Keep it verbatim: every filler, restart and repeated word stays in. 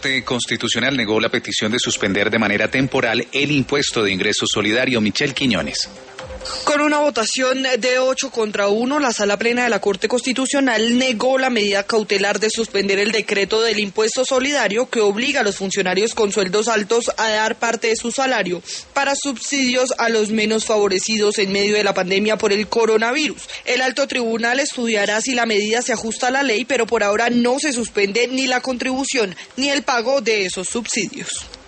La Corte Constitucional negó la petición de suspender de manera temporal el impuesto de ingreso solidario. Michelle Quiñones. Con una votación de ocho contra uno, la Sala Plena de la Corte Constitucional negó la medida cautelar de suspender el decreto del impuesto solidario que obliga a los funcionarios con sueldos altos a dar parte de su salario para subsidios a los menos favorecidos en medio de la pandemia por el coronavirus. El alto tribunal estudiará si la medida se ajusta a la ley, pero por ahora no se suspende ni la contribución ni el pago de esos subsidios.